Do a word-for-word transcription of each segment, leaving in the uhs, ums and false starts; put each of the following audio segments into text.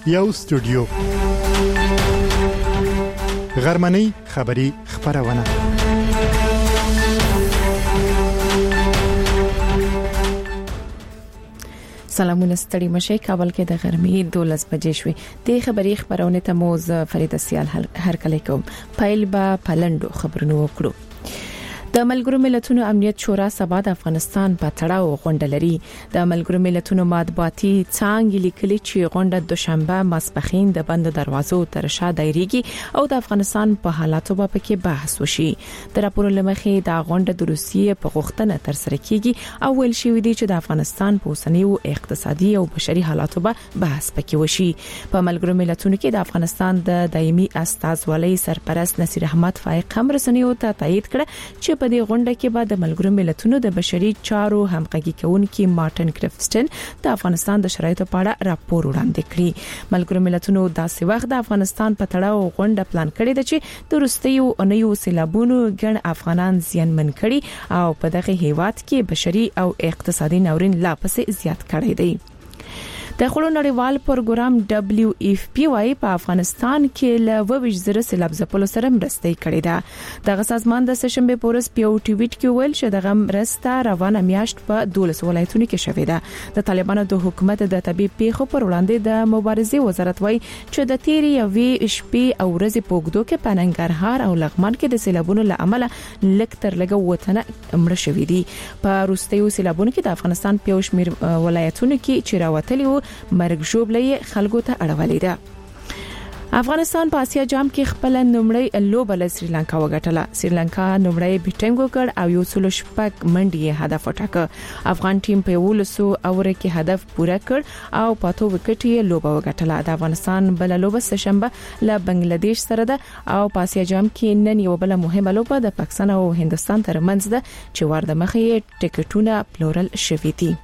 یو استودیو غرمنۍ خبری خبرونه سلامونه ستړي مشه کابل کې د غرمې دولس بجې شوې د خبري خبرونه ته موز فرید سیال هر کله کوم پایل با پلندو خبرونه وکړو. د ملګرو ملتونو امنیت شورا سبا د افغانستان په تړاو غونډه لري. د ملګرو ملتونو مطبوعاتي څانګې لیکلي چې غونډه دوشنبه ماسپخین د بند دروازو تر شا دایریږي او د افغانستان په حالاتو په کې بحث وشي. د راپور لمخې د غونډه د روسیې په غوښتنه تر سره کیږي او ویل شوی دی چې د افغانستان په اوسنیو اقتصادي او بشري حالاتو په بحث پکې وشي. په ملګرو ملتونو کې د افغانستان د دایمي استازولۍ سرپرست نصیر احمد فائق هم رسنیو ته تایید کړ چې په دې غونډه کې بعد د ملګرو ملتونو د بشري چارو همغږي کوونکي مارټن کرفسټن د افغانستان د شرایطو په اړه راپور وړاندې کړی. ملګرو ملتونو داسې وخت د افغانستان په تړاو غونډه پلان کړې ده چې د وروستیو اونیو سیلابونو ګڼ افغانان زیانمن کړي او په دغه هیواد کې بشري او اقتصادي ناورین لا پسې زیات کړی دی. د خلو نړیوال پروګرام دبليو اف پی وايي په افغانستان کې له وویش زره سیلاب ځپلو سره مرسته کړې ده. دغه سازمان د سشنبه پورس پیو ټویټ کې ویل چې دغه مرسته روانه میاشت په دولس ولایتونو کې شوې ده. د طالبانو د حکومت د طبي پیښو پر وړاندې د مبارزې وزارت وايي چې د تیری یوې شپې او ورځې په وګړو کې په ننګرهار او لغمان کې د سیلابونو له امله لک تر لګ وطن مړ شوې دي. په روستیو سیلابونو کې د افغانستان پیو شمیر ولایتونو کې چې راوتلي وو مرګ ژوبلې خلکو ته اړولې ده. افغانستان په اسیا جام کې خپل نومړی لوبه له سریلانکا وګټله. سریلانکا نومړی بیټینګ وکړ او یو څلو شپږ منډي هدف وټاکه. افغان ټیم په ولسو اوره کې هدف پوره کړ او پاتو وکټ یې لوبه وګټله. د افغانستان بل لوبه سشنبه له بنگلاديش سره ده او په اسیا جام کې نن یو بل مهمه لوبه د پاکستان او هندستان ترمنځ ده چې ورده مخې ټیکټونه پلورل شوي دي.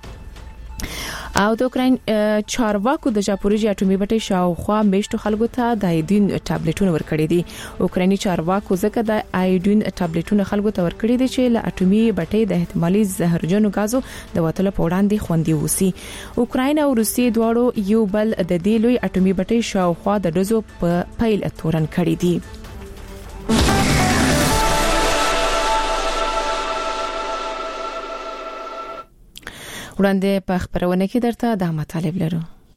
او د اوکراین چارواکو د ژاپوریژي اټومي بټۍ شاوخوا میشتو خلکو ته د آیودین ټابلیټونه ورکړي دي. اوکرایني چارواکو ځکه د آیودین ټابلیټونه خلکو ته ورکړي دي چې له اټومي بټۍ د احتمالي زهرجنو غازو د وټلو په وړاندې خوندي وسی. اوکراین او روسیې دواړو یو بل د دې لوی اټومي بټۍ شاوخوا د دزو په پیل تورن کړي دي. وړاندې په خبرونه کې درته د مطالب لرو.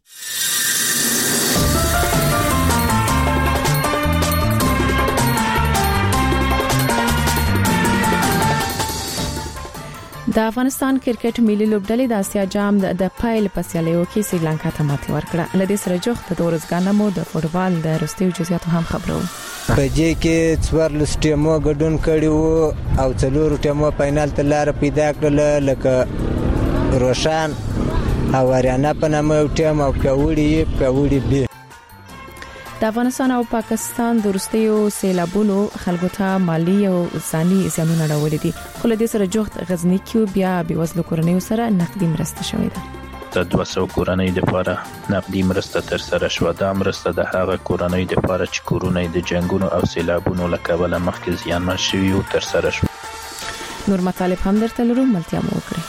د افغانستان کرکټ ملي لوبډلې د اسیا جام د پایل په سیالیو کې سریلانکا ته ماتې ورکړه. لدې سره جوخت د ورځګانمو د فوټبال د رستیو جزئیات هم خبرو. په دې کې څوارلس ټیمو ګډون کړي وو او څلور ټیمو فائنل ته لار پیدا کړل لکه روشان او اریانا په نامه یو ټیم او پیاوړي پیاوړي بي. د افغانستان او پاکستان د وروستیو سیلابونو خلکو ته مالی او ځاني زیانونه راوړي دي. خو له دې سره جوخت غزنی کې بیا بيوزلو کورنیو سره نقدي مرسته شوې ده. د دوه سوه کورنۍ لپاره نقدي مرسته تر سره شوه. دا مرسته د هغه کورنۍ لپاره چې کورونه د جنگونو او سیلابونو له کبله مخکې زیانمن شوي او تر سره شوه. نور مطالب هم درته لرو، ملتیا مو وکړئ.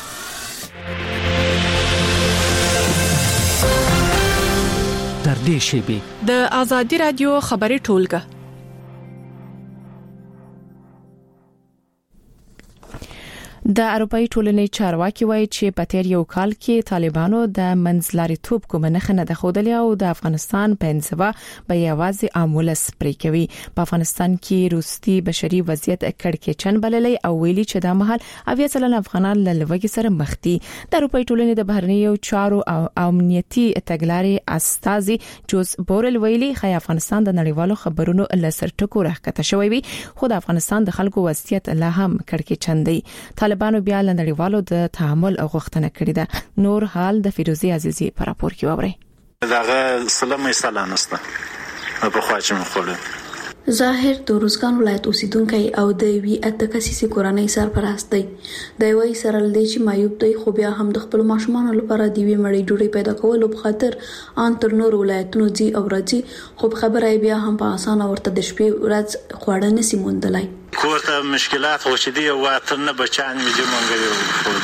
در دې شیبه د آزادی رادیو خبري ټولګه د اروپאי ټولنې چارواکي وایي چې په تیر یو کال کې طالبانو د منځلاریتوب کومه نه خنه د خودلی او د افغانستان په انزوا به یوازې عامل سپری کوي. په افغانستان کې روسي بشري وضعیت کړکېچن بللې او ویلي چې د مهال اویا سلن افغانان له لوګي سره مخ دي. د اروپאי ټولنې د بهرنیو چارو او امنیتي تګلارې استازي جوز بورل ویلي خای افغانستان د نړیوالو خبرونو لسر ټکو راکته شوی وي خو د افغانستان د خلکو وضعیت لا هم کړکېچن دی. طالبانو بیا له نړیوالو د تعامل او غوښتنه کړې ده. نور حال د فیروزي عزیزي پر راپور کې وبري. داغه سلامي سلامسته په خواچم خپل ظاهر د روزګان ولایت اوسیدونکو او د وی اتکاسي کورنۍ سرپرست دی. د وی سره لدی چې مایوب دی خو بیا هم د خپل ماشومان لپاره دی وی مړی ډوډۍ پیدا کولو په خاطر ان تر نور ولایتونو دی او راځي خو خبره بیا هم په اسانه ورته د شپې ورځ خوړه نسی موندلای. کوته مشکلات او چې دی واتر نه بچان مې مونږ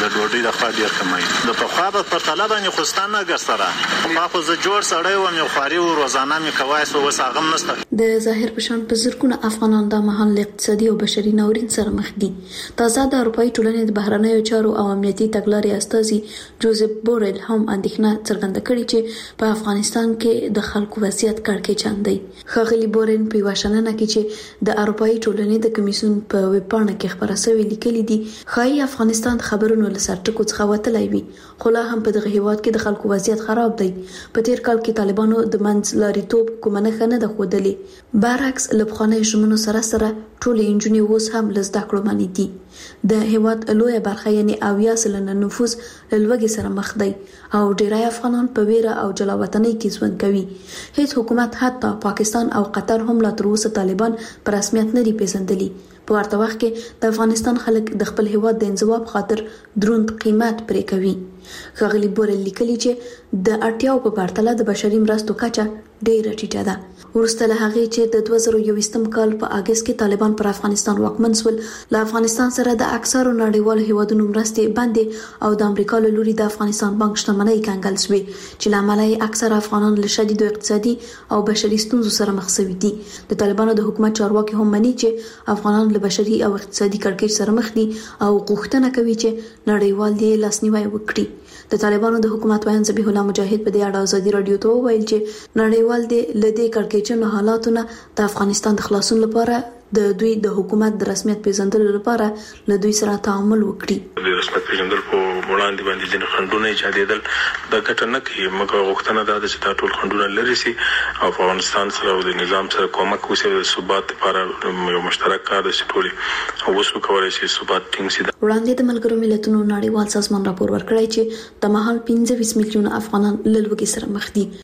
د ډوډۍ د خوا ډیر کمای د په خوا په پرتله باندې خوستانه ګرځره په خو ز جوړ سړی و مې خوري او روزانه مې کوي سو وساغم نسته د ظاهر پشان په زرګونه افغانان د محل اقتصادي او بشري ناورین سره مخ دي. تازه د اروپאי ټولنې د بهرنیو چارو او امنیتي تګلارې استازي جوزف بورل هم اندېښنه څرګنده کړې چې په افغانستان کې د خلکو وضعیت کړکېچن دی. ښاغلي بورن په واشنګټن کې چې د اروپאי ټولنې د کمیسیون په ویب پاڼه کې خبره شوې لیکلي دي خای افغانستان د خبرونو لسر ټکو څخه وتلای وي خو لا هم په دغه هیواد کې د خلکو وضعیت خراب دی. په تیر کال کې طالبانو د منځلاريتوب کومه نه خنه د خودلې برعکس لبخانه شمنو سره سره ټول انجنیر اوس هم لزده کړو مانی دي. د هیواد لوی برخه یعنی اویا سلنه نفوس لوګي سره مخ دی او ډیری افغانان په ویره او جلاوطنۍ کې ژوند کوي. هیڅ حکومت حتی پاکستان او قطر هم لا تر اوسه طالبان په رسمیت نه دی پیژندلي. په ورته وخت کې د افغانستان خلک د خپل هیواد د انزوا خاطر دروند قیمت پرې کوي. ښاغلي بورل لیکلي چې د اړتیاو په پرتله د بشري مرستو کچه ډېره ټیټه ده. ورسته له هغې چې د دوه زره یوویشتم کال په اګست کې طالبان پر افغانستان واکمن شول له افغانستان سره د اکثرو نړیوالو هیوادونو مرستې بندې او د امریکا له لوري د افغانستان بانک شتمنۍ کنګل شوې چې له امله یې اکثر افغانان له شدیدو اقتصادي او بشري ستونزو سره مخ شوي دي. د طالبانو د حکومت چارواکي هم مني چې افغانان له بشري او اقتصادي کړکېچ سره مخ دي او غوښتنه کوي چې نړیوال دې لاسنیوي وکړي. د طالبانو د حکومت وایي ذبیح الله مجاهد په دې اړه ازادي رادیو ته وویل چې نړیوال دې لدې کړکېچونو حالاتونه د افغانستان د خلاصون لپاره د دوی د حکومت د رسمیت پیژندلو لپاره له دوی سره تعامل وکړي. د رسمیت پیژندل په وړاندې باندې ځینې خنډونه ایجادېدل د ګټه نه کوي مګر غوښتنه ده چې دا ټول خنډونه لري سي او افغانستان سره او د نظام سره کومک وشي د ثبات لپاره یو مشترک کار د ټولي او وسو کولای شي ثبات ټینګ سي. وړاندې د ملګرو ملتونو نړیوال سازمان راپور ورکړی چې د مهال پنځه ویشت میلیونه افغانان له لوږې سره مخ دي.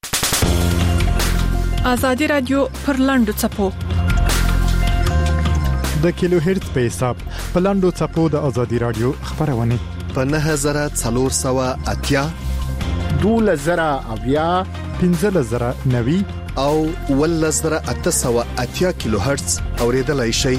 آزادی رادیو پر لاندو چپو د کیلو هرتز په حساب په لاندو چپو د آزادی رادیو خبرونه په نه زره څلور سوه اتیا دوله زره اویا پنځه زره نوي او ول زره اته سوه اتیا کیلو هرتز اوریدلای شي.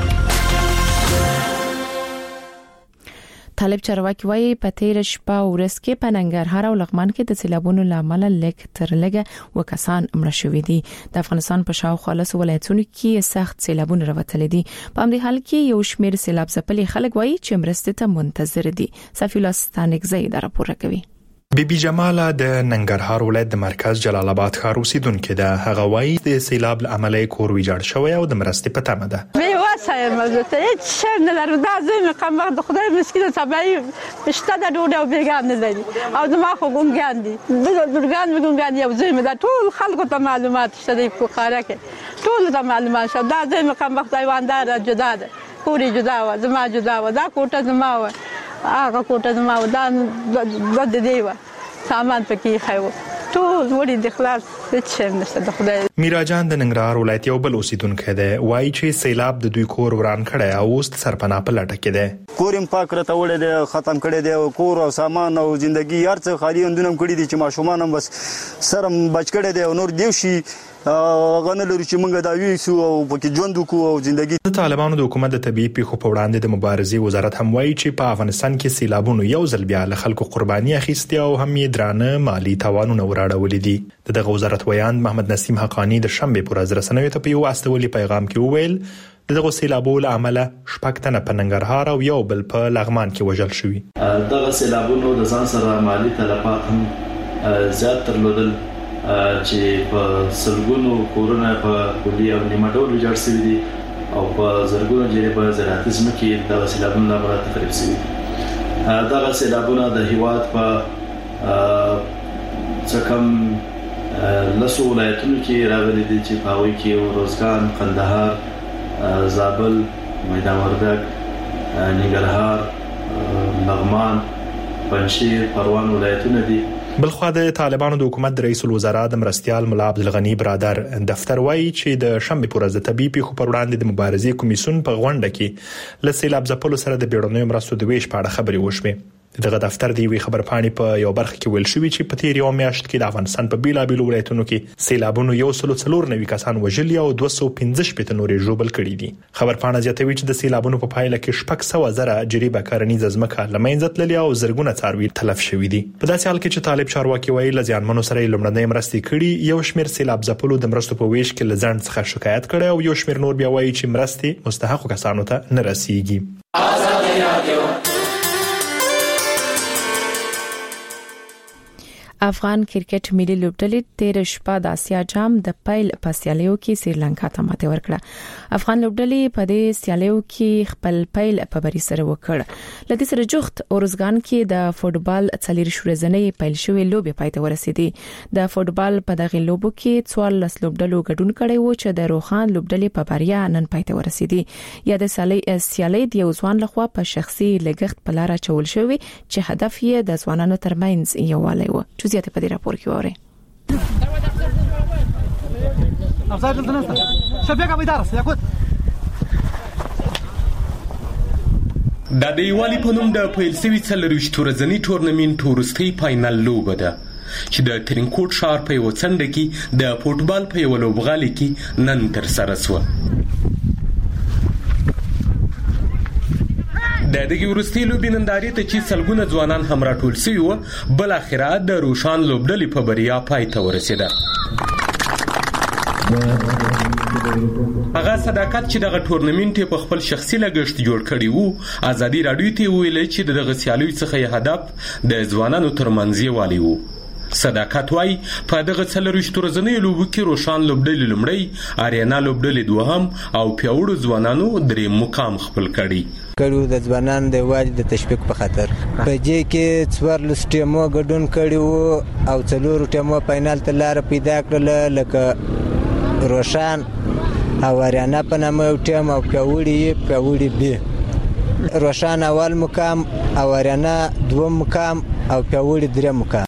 طالب چارواکي وايي په تیر شپه ورځ کې په ننګرهار او لغمان کې د سیلابونو لامل لیک تر لګه وکسان مړه شوي دي. د افغانستان په شاوخوا ولایتونو ولایتونو کې سخت سیلابونه راوتلي دي. په همدې حال کې یو شمېر سیلاب ځپلي خلک وايي چې مرستې ته منتظر دي. صفی الله ستانکزی دا راپور کوي. بیبي جماله د ننګرهار ولایت د مرکز جلال آباد ښار اوسیدونکې ده. هغه وايي د سیلاب له امله کور ویجاړ شوی او د مرستې په تمه ده. مې واسه مزته هیڅ شی نه لرو دا زمي قمر د خدای مسکینه تبعي شته د ډوډۍ او بیګان نه لري او زما خو ګونګان دي د ګونګان ګونګان یو زمي دا ټول خلکو ته معلومات شته په قاره کې ټول ته معلومات شته دا زمي قمر حیواندار جدا ده پوری جدا و زما جدا و دا کوټه زما و هغه کوټه زما و دا د دی و سامان پکې خایو ټول وړي د خلاص څه نشته د خدای. میرا جان د ننګرهار ولایت یو بل اوسیدونکی دی. وایي چې سیلاب د دوی کور وران کړی او اوس سرپناه په لټه کې دی. کور یې پاک راته وړی دی ختم کړی دی او کور او سامان او ژوندګي هر څه خالي اندونه کړی دي چې ماشومان هم بس سره بچ کړی دی او نور دیو شي غنه لري چې موږ دا ویسو او پکې ژوند وکړو او ژوندګي. د طالبانو د حکومت د طبيعي پیښو په وړاندې د مبارزې وزارت هم وایي چې په افغانستان کې سیلابونو یو ځل بیا له خلکو قرباني اخیستي او هم یې درانه مالی تاوانونه وراړولي دي. دغه وزارت ویان محمد نسیم حقانی د شنبه پر ورځ رسنیو ته په یو استولي پیغام کې وویل دغه سیلابونو له امله شپږ تنه په ننګرهار او یو بل په لغمان کې وژل شوي. دغه سیلابونو د ځان سره مالی تلفات هم زیات درلودل چې په سلګونو کورونه په کلی او نیمه ډول ویجاړ شوي دي او په زرګونو جریبه زراعتي ځمکې د سیلابونو له امله تخریب شوي دي. دغه سیلابونه د هیواد په څه کم لسو ولایتونو کې راغلي دي چې په هغوی کې روزګان، قندهار، زابل، میدان وردګ، ننګرهار، لغمان، پنجشیر، پروان ولایتونه دي. بلخوا د طالبانو د حکومت رئیس الوزرا د مرستيال مولا عبدالغنی برادر دفتر وایي چې د شنبه پر ورځ د طبي پیښو پر وړاندې د مبارزې کمیسیون په غونډه کې له سیلاب ځپلو سره د بیړنیو مرستو د ویش په اړه خبرې وشوې. دغه دفتر دی وی خبرپاڼې په یو برخه کې ویل شوی چې په تیر یو میاشت کې د افغانستان په بیلابیلو ولایتونو کې سیلابونو یو سل څلور نوي کسان وژلي او دوه سوه پنځه شپږ نورې ژوبل کړي دي. خبرپاڼه زیاتوي چې د سیلابونو په پایله کې شپږ سوه زره جریبه کرنیزه ځمکه له منځه تللې او زرګونه څاروي تلف شوي دي. په داسې حال کې چې طالب چارواکي وایي له زیانمنو سره لومړنۍ مرستې کړي، یو شمېر سیلاب ځپلو د مرستو په ویش کې له ځنډ څخه شکایت کړي او یو شمېر نور بیا وایي چې مرستې مستحقو کسانو ته نه رسیږي. افغان کرکټ ملي لوبډلې تیر شپه د اسیا جام د پیل په سیالیو کې سریلانکا ته ماته ورکړه. افغان لوبډلې په دې سیالیو کې خپل پیل په بری سره وکړ. لدې سره جوخت اورزګان کې د فوټبال څلور شورزنې پیل شوې لوبې پای ته ورسېدې. د فوټبال په دغه لوبو کې څوارلس لوبډلو ګډون کړی و چې د روخان لوبډلې په بریا نن پای ته ورسېدې. یا د سیالۍ د یو ځوان لخوا په شخصي لګښت په لار چول شوی چې هدف یې د ځوانانو ترمنځ یووالی و. زیاته په دې راپور کې وره افزار دلته نشته شبيكه بيدارس ياخذ د دیوالي په نوم د پیل سوي څلرويشت ورځنی ټورنمنت ورستي فائنل لوبه ده چې د ترینکوټ ښار په یو څنډه کې د فوټبال په یو لوبغالي کې نن تر سره شو. د دغه ورستي لوبې نندارې ته چې سلګونه ځوانان هم راټول شوي و، بل اخره د روشان لوبډلې په بریا پای ته ورسېده. هغه صداقت چې دغه ټورنمنت په خپل شخصي لګښت جوړ کړی وو، ازادي رادیو ته ویل چې دغه سیالیو څخه هدف د ځوانانو ترمنځ یووالی وو. صداقت وای په دغه څلرويشت ورځنۍ لوبو کې روشان لوبډلې لومړی، اریانا لوبډلې دوهم او پیاوړو ځوانانو درې مقام خپل کړي. کړو د ځوانانو د واجب د تشویق په خاطر په دې کې څوارلس ټیمو ګډون کړي وو او څلور ټیمو فائنل ته لار پیدا کړل، لکه روشان او اریانا په نامه یو ټیم او پیاوړي پیاوړي بي. روشان اول مقام او اریانا دوم مقام او پیاوړي دریم مقام.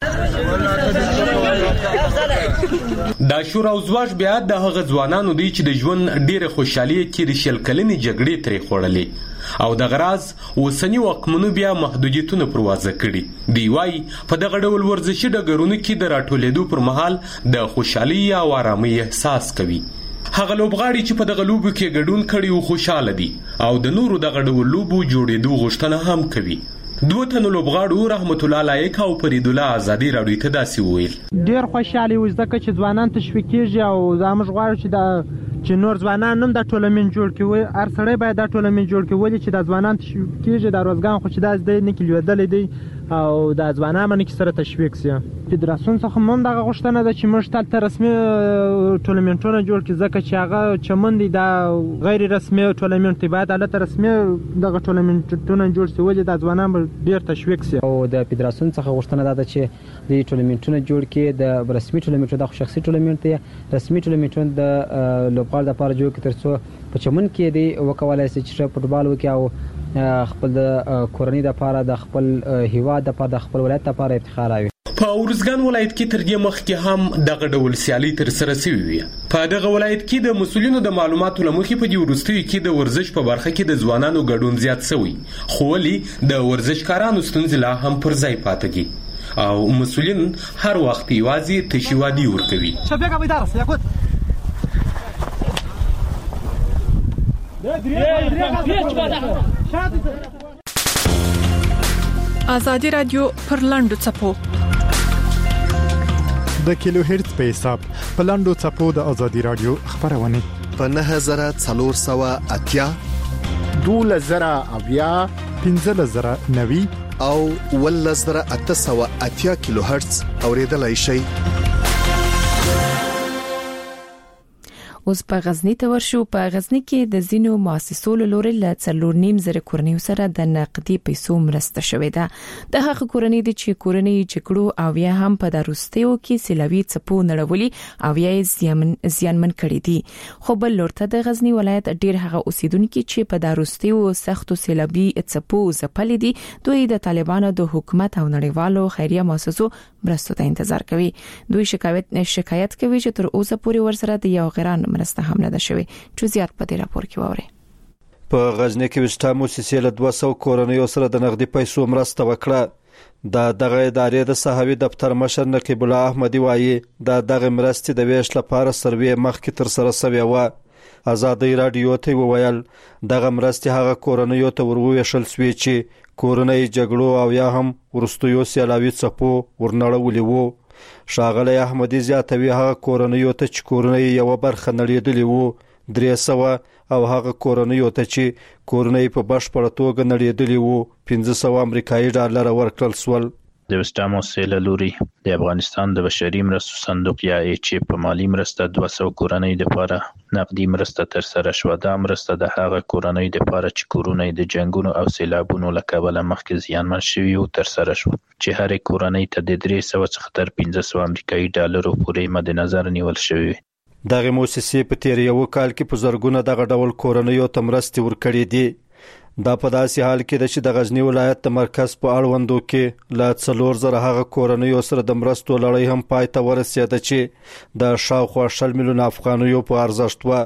دا شور او زواج بیا د هغه ځوانانو دی چې د ژوند ډیره خوشحالي کې د شل کلنې جګړې ترې خوړلې او د غراز وسنی وقمنو بیا محدودیتونه پروازه کړي. دی وای په دغه ډول ورزشي ډګرونو کې د راټولېدو پر مهال د خوشحالي او آرامۍ احساس کوي. هغه لوبغاړي چې په دغه لوبو کې ګډون کړي او خوشاله دي او د نورو دغه ډول لوبو جوړېدو غوښتنه هم کوي. دوه تنو لوبغاړو رحمت الله لایق او فرید الله ازادي راډیو ته داسې وویل. ډیر خوشاله و ځکه چې ځوانان تشویق کیږي او زموږ غواړو چې د چې نور ځوانان هم د ټولنمن جوړ کړي. هر سړی باید د ټولنمن جوړ کړي چې د ځوانان تشویق کیږي. د روزګان خو چې داس دی نه کلیدل دی او د ځوانانو باندې سره تشویق سي. فدراسیون څخه هم دغه غوښتنه ده چې موږ تل رسمي ټولنمنټونه جوړ کړي، ځکه چې هغه چمن دي د غیر رسمي ټولنمنټ باید البته رسمي دغه ټولنمنټونه جوړ شي ولې د ځوانانو ډیر تشویق سي. او د فدراسیون څخه غوښتنه ده چې د ټولنمنټونه جوړ کړي، د رسمي ټولنمنټ د شخصي ټولنمنټ دی رسمي ټولنمنټ د لوبغاړو لپاره جوړ کړي ترڅو په چمن کې دی وکولای شي چې فوټبال وکړي او خپل د کورنۍ لپاره د خپل هیواد لپاره د خپل ولایت لپاره افتخار وي. په اورزګان ولایت کې تر دې مخکې هم دغه ډول سیالي تر سره شوې وي. په دغه ولایت کې د مسؤلینو د معلوماتو لمخې په دې ورستیو کې د ورزش په برخه کې د ځوانانو ګډون زیات شوی، خو ولې د ورزشکارانو ستونزې لا هم پر ځای پاتې دي او مسؤلین هر وخت یوازې تشویادي ورکوي. شبيكه بيدارس ياخذ آزادی رادیو پر لاندو چپو د کیلو هرتز په حساب په لاندو چپو د آزادی رادیو خبرونه په نه هزار څلور سوه اتیا دوله زره اویا پنځه زره نوي او ول زره اته سوه اتیا کیلو هرتز اوریدلای شي. اوس په غزنی ته ورشو. په غزنی کې د زینو مؤسسو لوري ل څلور نیم زره کورنۍ سره د نقدي پیسو مرسته شوې ده. د هغه کورنۍ د چې کورنۍ جګړو او یا هم په دروستیو کې سیلوي څپو نړولي او یا زیانمن زیانمن کړي دي. خو بل لورته د غزنی ولایت ډیر هغه اوسیدونکو چې په دروستیو سختو سیلابي څپو ځپلې دي دوی د طالبانو د حکومت او نړیوالو خیریه مؤسسو مرستو ته انتظار کوي. دوی شکایت شکایت کوي چې تر اوسه پورې ورسره د یو غیران مرسته هم نه ده شوی. جزئیات په دې راپور کې ووري. په غزنی کې وشته مؤسسې له دوه سوه کورنیو سره د نقدي پیسو مرسته وکړه. د دغه ادارې د صحوي دفتر مشر نقیب الله احمدي وایي د دغه مرستې د ویش لپاره سروې مخکې تر سره شوی و. ازادي رادیو ته وویل دغه مرستې هغه کورنیو ته وروویشل شوې چې کورنۍ جګړو او یا هم ورستیو سیلاوي څپو ورنړولې وو. ښاغلی احمدي زیاتوي هغه کورنیو ته چې کورنۍ یو برخه نړېدلې وو درې سوه او هغه کورنیو ته چې کورنۍ په بشپړه توګه نړېدلې وو پنځه سوه امریکایي ډالر ورکړل شول. د وسټامو سیل لوري د افغانستان د بشري مرستو صندوق یا چې په مالی مرسته دوه سوه کورنۍ لپاره نقدي مرسته تر سره شوه. دا مرسته د هغه کورنۍ لپاره چې کورونه د جنگونو او سیلابونو له کبله مخکې زیانمن شوي او تر سره شو چې هر کورنۍ ته د درې سوه څخه تر پنځه سوه امریکایي ډالرو پورې مد نظر نیول شوی. دغه موسسې په تیر یو کال کې په زرګونه دغه ډول کورنیو ته مرستې ورکړې دي. دا په داسې حال کې ده چې د غزنی ولایت د مرکز په اړوندو کې لا څلور زره هغه کورنیو سره د مرستو لړۍ هم پای ته ورسېده چې د شاوخوا شل میلیونه افغانیو په ارزښت و.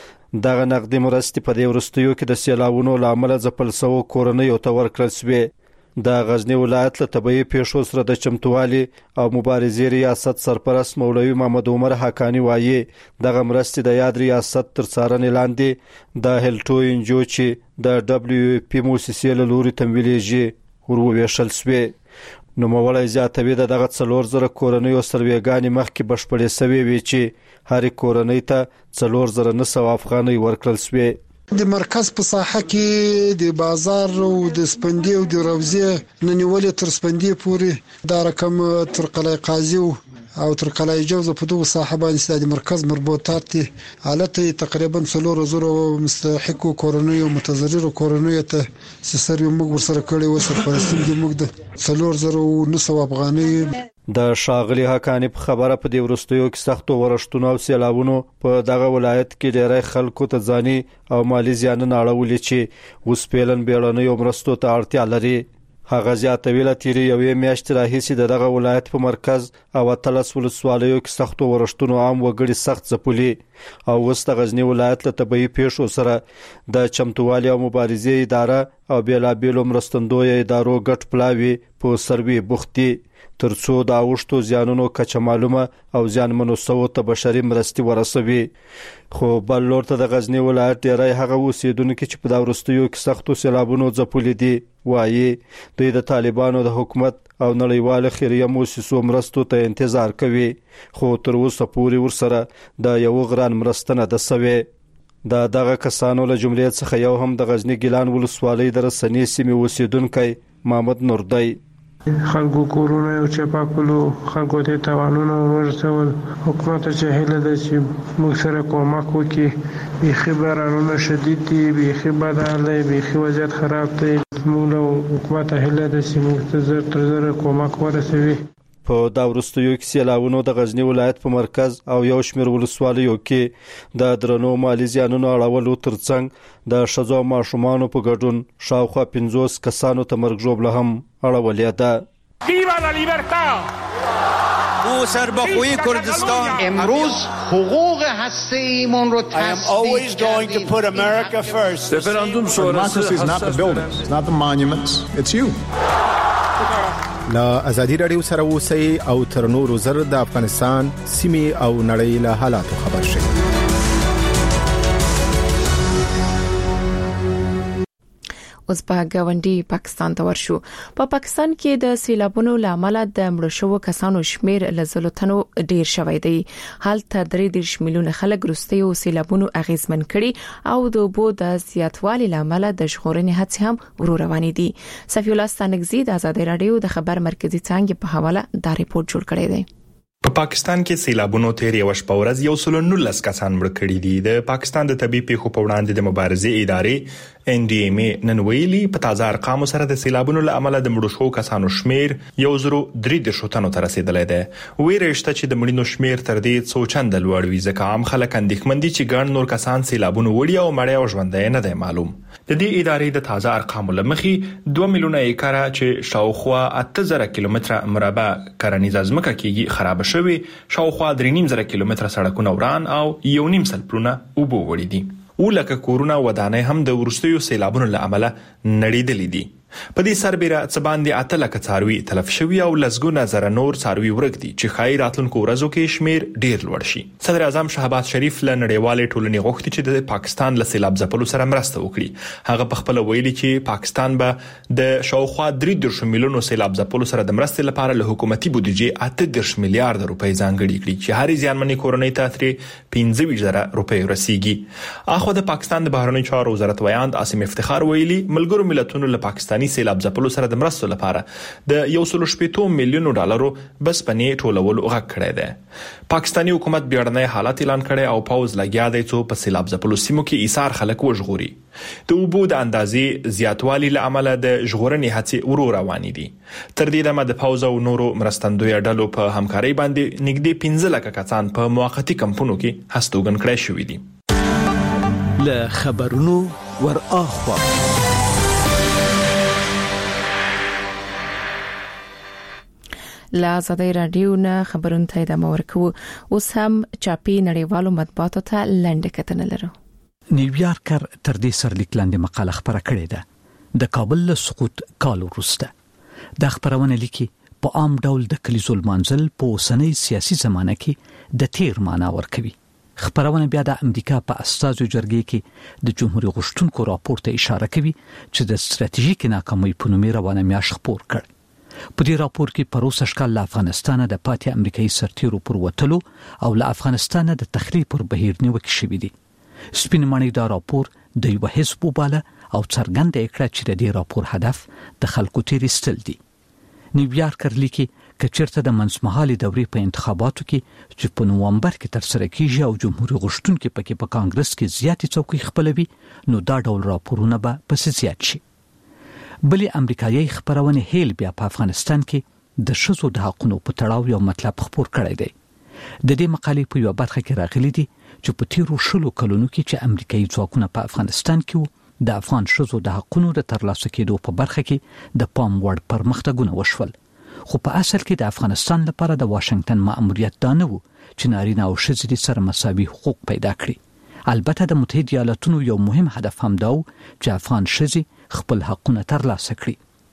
دغه نقدي مرستې په دې وروستیو کې د سیلابونو له امله ځپل شوو کورنیو ته ورکړل شوې. د غزنی ولایت له طبیعي پیښو سره د چمتووالي او مبارزې ریاست سرپرست مولوي محمد عمر حقانی وایي دغه مرستې د یاد ریاست تر څارنې لاندې د هلټو انجو چې د دبليو پی موسسې له لوري تمویلېږي وروویشل شوې. نوموړی زیاتوي د دغه څلور زره کورنیو سروېګانې مخکې بشپړې شوې وي چې هرې کورنۍ ته څلور زره نه سوه افغانۍ ورکړل شوې. د مرکز په ساحه کې د بازار او د سپندې او د روزې ننیولې تر سپندې پورې دا رقم تر قلعه قاضي او تر قلعه جوزه په دغه ساحه باندې د مرکز مربوطات دي. حالت تقریبا څلور زره مستحقو کورنیو او متضررو کورنیو ته سره موږ ورسره کړی و سره فلسطین کې موږ د څلور زره نه سوه افغانۍ. د ښاغلي حقانی په خبره په دې وروستیو کې سختو ورښتونو او سیلابونو په دغه ولایت کې ډېری خلکو ته ځاني او مالی زیانونه اړولي چې اوس پیلن بیړنیو مرستو ته اړتیا لري. هغه زیاتوي له تیرې یوې میاشتې راهیسې د دغه ولایت په مرکز او اتلس ولسوالیو کې سختو ورښتونو عام وګړي سخت ځپلي او اوس د غزنی ولایت له طبیعي پیښو سره د چمتووالي او مبارزې اداره او بېلابېلو مرستندویه ادارو ګډ پلاوي په سروي بوخت دي ترڅو د اوښتو زیانونو کچه معلومه او زیانمنو سوو ته بشري مرستې ورسوي. خو بل لور ته د غزنی ولایت ډېری هغه اوسېدونکي چې په دا وروستیو کې سختو سیلابونو ځپلي دي وایي دوی د طالبانو د حکومت او نړیوالو خیریه موسسو مرستو ته انتظار کوي خو تر اوسه پورې ورسره د یو غران مرسته نه ده سوې. د دغه کسانو له جملې څخه یو هم د غزنی ګیلان ولسوالۍ د رسنۍ سیمې اوسېدونکی محمد نور دی. خلکو کورونه او چپاکلو خلکو ته توانونه ورسول. حکومت چې هله ده چې موږ سره کومک وکړي. بیخي بارانونه شدید دي، بیخي بد حال دی، بیخي وضعیت خراب دی. موږ له حکومت هله ده چې موږ ته زر تر زره کومک ورسوي. په دا وروستیو کې سیلابونو د غزنی ولایت په مرکز او یو شمېر ولسوالیو کې د درنو مالی زیانونو اړولو ترڅنګ د ښځو او ماشومانو په ګډون شاوخوا پنځوس کسانو ته مرګ ژوبله هم اړولې ده. ویوا لا لیبرتا او سربخوی کردستان امروز حقوق هسته ایمون رو تصدیق کردیم. رفراندوم شورای is not the buildings, it's not the monuments, it's you. لا ازادي رادیو سره اوسئ او تر نورو زر د افغانستان سیمې او نړۍ له حالاتو خبر شئ. اوس په غونډي پاکستان ته ورشو. په پا پاکستان کې د سیلابونو لامل د مړو شوو کسانو شمیر لزلوتنو ډیر شوی دی. حالت درې دیرش میلیونه خلک روستیو سیلابونو اغیزمن کړي او د بو د زیاتوالي لامل د ژغورنې هڅې هم ورو روانې دي. صفی الله ستانګزی د آزادي رادیو د خبر مرکزی څنګه په حواله دا ریپورت جوړ کړی دی. په پا پاکستان کې سیلابونو تیر یو شپه ورځ یو سل نولس کسان مړ کړي دي. د پاکستان د طبي پیښو په وړاندې د مبارزې ادارې ان ډي ام ای نن ویلي په تازه ارقام سره د سیلابونو له امله د مړو شوو کسانو شمیر یو زرو درې دیرش تنو ته رسیدلی دی. ویرېشته چې د مړینو شمیر تر دې څو چنده لوړ وي ځکه عام خلک اندېښمن دي چې ګڼ نور کسان سیلابونو وړي او مړی او ژوندی نه دی معلوم. د دې ادارې د تازه ارقامو له مخې دوه میلیونه ایکره چې شاوخوا اته زره کیلومتره مربع کرنیزه ځمکه کېږي خراب شوي، شاوخوا درې نیم زره کیلومتره سړکونه وران او یو نیم سل پلونه اوبه وړي دي. ولکه کورونه ودانۍ هم د ورستیو سیلابونو له امله نړیدلې دي. په دې سربېره څه باندې اته لکه څاروي تلف شوي او لسګونه زره نور څاروي ورک دي چې ښایي راتلونکو ورځو کې شمیر ډیر لوړ شي. صدر اعظم شهباز شریف له نړیوالې ټولنې غوښتي چې د پاکستان له سیلاب ځپلو سره مرسته وکړي. هغه په خپل ویلي چې پاکستان به د شاوخوا درې دېرش میلیونو سیلاب ځپلو سره د مرستې لپاره له حکومتي بودیجې اته دېرش میلیارډ روپۍ ځانګړي کړي چې هرې زیانمنې کورنۍ ته ترې پنځه ویشت زره روپۍ ورسیږي. اخو د پاکستان د بهرنیو چارو وزارت ویاند عاصم افتخار ویلي ملګرو ملتونو له پاکستاني سیلاب ځپلو سره د مرستو لپاره د یو سل شپږ میلیونو ډالرو بسپنې ټولولو غږ کړی دی. پاکستاني حکومت بیړنی حالت اعلان کړی او پوز لګیا دی چې په سیلاب ځپلو سیمو کې ایثار خلک وژغوري. د اوبو د اندازې زیاتوالي له امله د ژغورنې هڅې ورو روانې دي. تر دې دمه د پوز او نورو مرستندویه ډلو په همکارۍ باندې نږدې پنځه لکه کسان په موقتي کمپونو کې هستوګن کړای شوي دي. له خبرونو ور اخوا لا آزادی رادیو نه خبرونه ته د مورکو اوس هم چاپی نړیوالو مطبوعاتو ته لنډه کتنه لرو. نیویارکر تر دې سرلیک لاندې مقاله خبره کړې ده. د کابل له سقوط کال وروسته د خبرونه لیکي په عام ډول د کلیزو منځل په اوسنۍ سیاسي زمانه کې د تیر معنا ورکوي. خبرونه بیا د امریکا په استازو جرګې کې د جمهوریت غوښتونکو راپور ته اشاره کوي چې د ستراتیژیک ناکامۍ په نوم روانه میاشت خبر کړ. په دې راپور کې پروسه شکل له افغانستان د پاتې امریکایي سرتیرو پر وټلو او له افغانستان د تخریب پر بهیر نیوکه شوې دي. سپینمنۍ دا راپور د یو حزب وباله او څرګنده کړه چې د دې راپور هدف د خلکو تیرستل دي. نیویارکر لیکي کچرته د منځمهالي دورې په انتخاباتو کې چې په نوومبر کې تر سره کیږي او جمهوریت غوښتونکو پکې په کانګرس کې زیاتې څوکۍ خپلوي نو دا ډول راپورونه به پس زیات شي. بلی امریکایي خبرونه هیل بیا په افغانستان کې د شذو د حقونو په تړاو یو مطلب خبر کړی دی. د دې مقالې په یو برخه کې راغلي دي چې په تیرو شلو کلونو کې چې امریکایي ځواکونه په افغانستان کې د افغان شذو د حقونو د ترلاسه کېدو په برخه کې د پام وړ پرمختګونه وشول. خو په اصل کې د افغانستان لپاره د واشنگټن مأموریت دا نه و چې نارینه او ښځې سره مساوي حقوق پیدا کړي. البته د متحده ایالاتونو یو مهم هدف هم دا و چې افغان ښځې خپل حقونه ترلاسه کړي.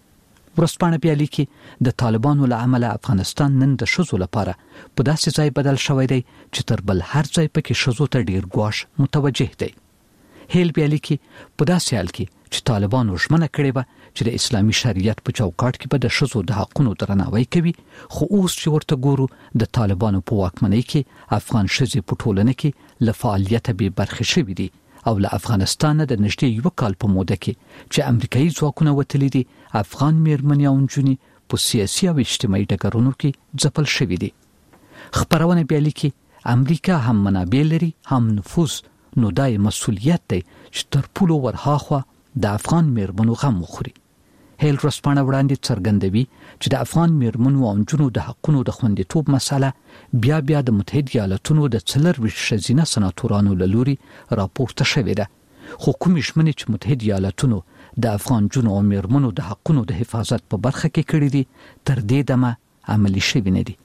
ورسپانه بیا لیکي د طالبانو له امله افغانستان نن د ښځو لپاره په داسې ځای بدل شوی دی چې تر بل هر ځای پکې ښځو ته ډیر ګواښ متوجه دی. هیل بیا لیکي په داسې حال کې چې طالبانو ژمنه کړې وه چې د اسلامي شریعت په چوکاټ کې به د ښځو د حقونو درناوی کوي، خو اوس چې ورته ګورو د طالبانو په واکمنۍ کې افغان ښځې په ټولنه کې له فعالیته بې برخې شوي دي او له افغانستان د نږدې یو کال په موده کې چې امریکایي ځواکونه وتلي دي افغان میرمنې او نجونې په سیاسي او اجتماعي ډګرونو کې ځپل شوي دي. خبرونه بیا لیکي امریکا هم منابع لري هم نفوذ، نو دا مسؤلیت دی چې تر پولو ورهاخوا د افغان میرمنو غم وخوري. هیل رسپانه وړاندې څرګندوي چې د افغان میرمنو او نجونو د حقونو د خوندیتوب مسله بیا بیا د متحده ایالاتونو د څلرویشت ښځینه سناتورانو له لوري راپورته شوې ده، خو کومې ژمنې چې متحده ایالاتونو د افغان نجونو او میرمنو د حقونو د حفاظت په برخه کې کړې دي تر دې دمه عملي شوې نه دي.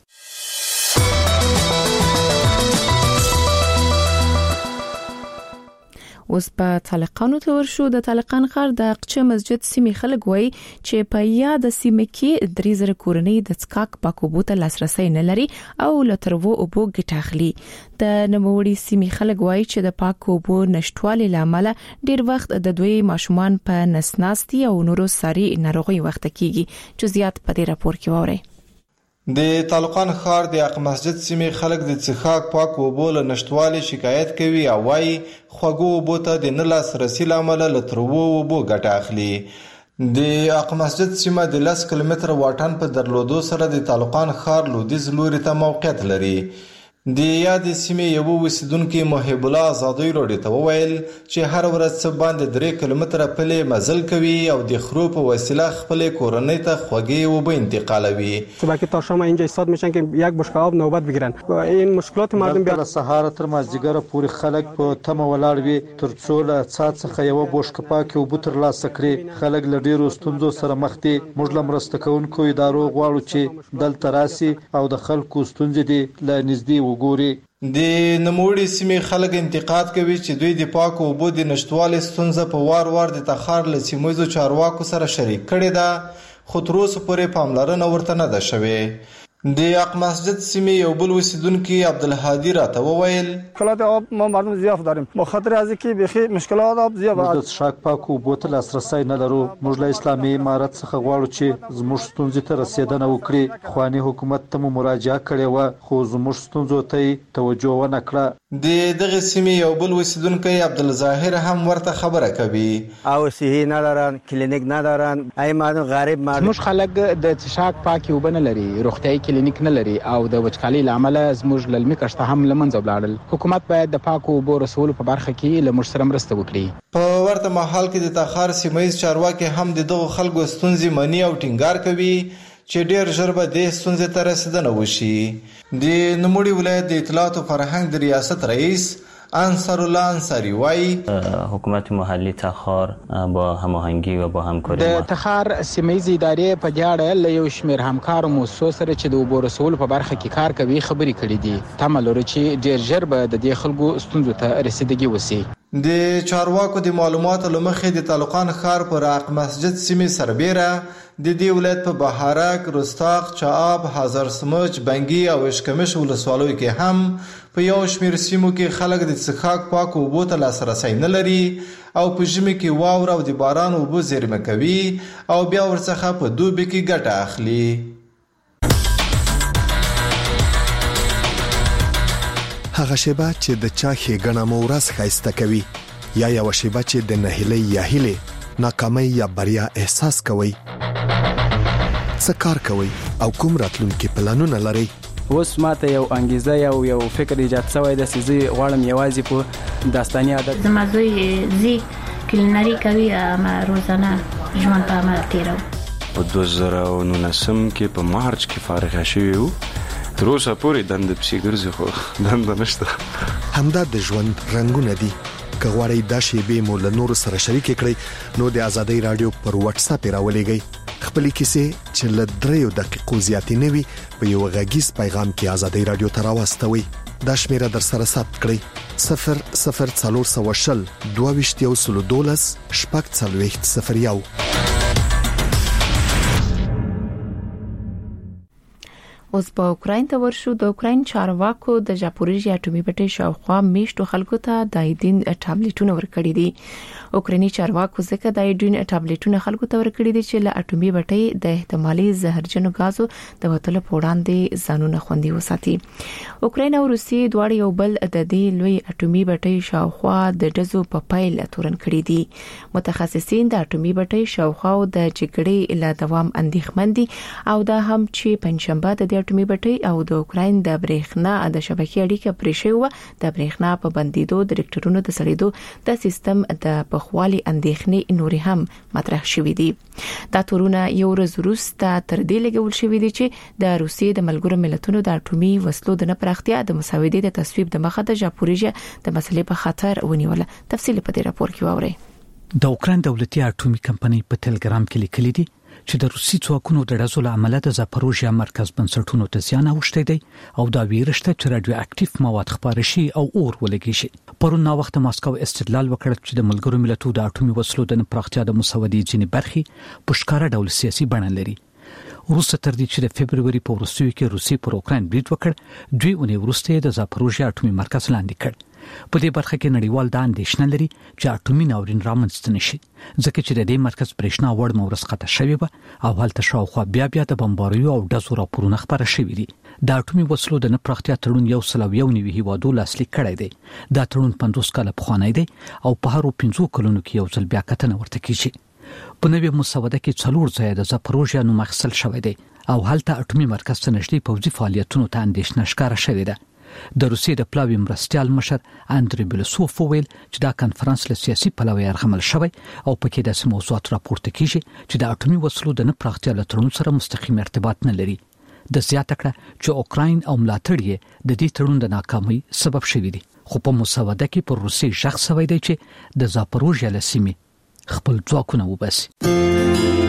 اوس په طالقانو ته ورشو. د طالقان ښار د اقچه مسجد سیمې خلک وایي چې په یاد سیمې کې درې زره کورنۍ د څښاک پاکو اوبو ته لاسرسي نه لري او له تروو اوبو ګټه اخلي. د نوموړي سیمې خلک وایي چې د پاکو اوبو نشټوالي لامل ډیر وخت د دوی ماشومان په نسناستي او نورو ساري ناروغي وخت کېږي. چې زیات په دې راپور کې ووري. د طالقان ښار د اق مسجد سیمې خلک د څښاک پاکو اوبو له نشټوالي شکایت کوي او وايي خوږو اوبو ته د نه لاسرسي لامل له تروو اوبو ګټه اخلي. د اق مسجد سیمه د لس کیلومتره واټن په درلودو سره د طالقان ښار لویدیځ لوري ته موقعیت لري. د یاد سیمې یو اوسیدونکو محب الله آزادۍ راډیو ته وویل چې هر ورځ څه باندې درې کیلومتره پلي مزل کوي او د خرو په وسیله خپل کورنۍ ته خوږې اوبه انتقالوي. صبح تا شام اینجا ایستاد میشن که یک بشکه آب نوبت بگیرن. این مشکلات مردم بیا سهار تر مازدیګر پورې خلک په تمه ولاړ وي ترڅو له څاڅ څخه یو بشکه پاکه اوبه ترلاسه کړي. خلک له ډیرو ستونزو سره مخ دي. موږ له مرسته کوونکو ادارو غواړو چې دلته راسي او د خلکو ستونزې دي له نږدې وګوري. د نوموړي سیمې خلک انتقاد کوي چې دوی د پاکو اوبو د نشټوالي ستونزه په وار وار د تخار له سیمویزو چارواکو سره شریک کړې ده، خو تر اوسه پورې پاملرنه ورته نه ده شوې. د اق مسجد سیمې یو بل اوسیدونکي عبدالهادي راته وویل مشکلات آب ما مردم زیاد داریم به خاطر از اینکه بخی مشکلات آب زیاد د څښاک پاکو اوبو ته لاسرسی نه لرو. موږ له اسلامي امارت څخه غواړو چې زموږ ستونزې ته رسیدنه وکړي. خواني حکومت ته مو مراجعه کړې وه خو زموږ ستونزو ته توجه ونه کړه. د دغه سیمې یو بل اوسیدونکی عبدالظاهر هم ورته خبره کوي. او صحي ندارن، کلینیک ندارن، ای مردم غریب مردم. زموږ خلک د څښاک پاکې اوبه نه لري، روغتیايي کلینیک نه لري او د وچکالۍ له امله زموږ للمي کښته هم له منځه ولاړل. حکومت باید د پاکو اوبو رسولو په برخه کې له موږ سره مرسته وکړي. په ورته مهال کې د تخار سیمهیز چارواکي هم د دغو خلکو ستونزې مني او ټینګار کوي چې ډېر ژر به دې ستونزې ته رسیدنه وشي. د نوموړي ولایت د اطلاعات او فرهنګ د ریاست رئیس انصار الله انصاری وایي حکومت محلی تخار با هماهنگی و با همکاری د تخار سیمهیز ادارې په دې اړه له یو شمېر همکارو مؤسسو سره چې د اوبو رسولو په برخه کې کار کوي خبرې کړې دي. تمه لرو چې ډېر ژر به د دې خلکو ستونزو ته رسیدګي وشي. د چارواکو د معلوماتو له مخې د طالقان ښار پر اق مسجد سیمې سربیره د دې ولایت په بهارک، رستاق، چعاب، هزار سمج، بنګي او اشکمش ولسوالیو کې هم په یو شمېر سیمو کې خلک د څښاک پاکو اوبو ته لاسرسی نه لري او په ژمي کې واوره او د باران اوبه زیرمه کوي او بیا ورڅخه په دوبي کې ګټه اخلي. هغه شیبه چې د چا ښېګڼه مو ورځ ښایسته کوي یا یوه شیبه چې د نهیلۍ یا هیلې ناکامۍ یا بریا احساس کوئ. څه کار کوئ او کوم راتلونکي پلانونه لرئ؟ اوس ماته یو انګیزه یو یو فکر ایجاد شوی دی چې زه غواړم یوازې په داستاني عادت زما زوی زی کلینري کوي اما روزانه ژوند په عمل تیرو. په دوه زره او نولسم کې په مارچ کې فارغ شوی وو. تر اوسه پورې دنده پسې ګرځي خو دنده نشته. همدا د ژوند رنګونه دي. که غواړئ دا شیبې مو له نورو سره شریکې کړئ نو د ازادۍ رادیو پر واتس اپ راولېږئ. خپلې کیسې چې له دریو دقیقو زیاتې نه وي په یو غږیز پیغام کې ازادۍ رادیو ته راواستوئ. دا شمیره در سره ثبت کړئ صفر صفر څلور سوه شل دوه ویشت یو سلو دولس شپږ څلوېښت صفر یو. اوس په اوکراین ته ورشو. د اوکراین چارواکو د ژاپوریژیا اټومي بټۍ شاوخوا میشتو خلکو ته د ایډین ټابلیټونه ورکړي دي. اوکرایني چارواکو ځکه د ایډین ټابلیټونه خلکو ته ورکړي دي چې له اټومي بټۍ د احتمالي زهرجنو غازو د وټلو په وړاندې ځانونه خوندي وساتي. اوکراین او روسیې دواړه یو بل د دې لوی اټومي بټۍ شاوخوا د ډزو په پایله تورن کړي دي. متخصصین د اټومي بټۍ شاوخوا د جګړې له دوام اندېښمن دي او دا هم چې پنځشنبه د اټومي بټۍ او د اوکراین د برېښنا د شبکې اړیکه پرې شوې و. د برېښنا په بندیدو د ریکټرونو د سړېدو د سیستم د پخوالي اندېښنې نوري هم مطرح شوې دي. دا تورونه یو ورځ وروسته تر دې لګول شوې دي چې د روسیې د ملګرو ملتونو د اټومي وسلو د نه پراختیا د مساوي د تصویب د مخه د ژاپوریژیا د مسلې په خطر ونیول. تفصیل په دې راپور کې واورئ. د اوکراین دولتي اټومي کمپنۍ په ټلګرام کې لیکلي دي چې د روسي ځواکونو د ډزو له امله د زاپروژیا مرکز بنسټونو ته زیان اوښتی دی او دا ویرشته چې رادیو اکټیو مواد خپاره شي او اور ولګي شي. پرون نا وخت ماسکو استدلال وکړ چې د ملګرو ملتونو د اټومي وسلو د پراختیا د مسودې ځینې برخې په ښکاره ډول سیاسي بڼه لري. روسه تر دې چې د فبرवरी په وروستیو کې روسي پر اوکراین برید وکړ دوی اونۍ وروسته د زاپروژیا اټومي مرکز لاندې کړ. په دې برخه کې نړیوال د اندېښنه لري چې اټومي ناورین رامنځته نشي ځکه چې د دې مرکز برېښنا وړ مورس قطع شوی و او هلته شاوخوا بیا بیا د بمباریو او ډزو راپورونه خبره شوي دي. د اټومي وسلو د نه پراختیا تړون یو سل او یو نوي هیوادو لاسلیک کړی دی. دا تړون پنځوس کاله پخوانی دی او په هرو پنځو کلونو کې یو ځل بیا کتنه ورته کیږي. په نوې مسوده کې څلور ځایه د زاپروژیا نوم اخیستل شوی دی او هلته اټومي مرکز ته نږدې پوځي فعالیتونو ته اندېښنه ښکاره شوې ده. د روسیې د پلاوي مرستیال مشر اندری بلسوف وویل چې دا کنفرانس له سیاسي پلوه یرغمل شوی او پکې د موضوعات راپورته کیږي چې د اټومي وسلو د نه پراختیا له تړون سره مستقیم ارتباط نه لري. د زیاته کړه چې اوکراین او ملاتړ یې د دې تړون د ناکامۍ سبب شوی دي. خو په مسوده کې پر روسیې شخص شوی دی چې د زاپروژیا له سیمې خپل ځواکونه وباسي.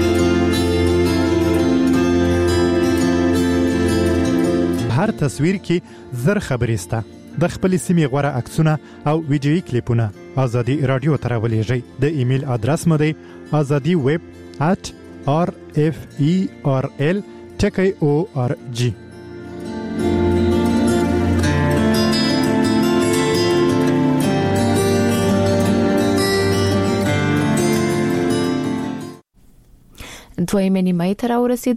هر تصویر کې زر خبرې سته د خپل سیمې غوړه عکسونه او ویډیوي کلیپونه ازادي رادیو ته راولېږئ. د ایمیل ادرس مو دی azadi web at r f e r l ټکی او ار جی. دویمه نیمه ته راورسید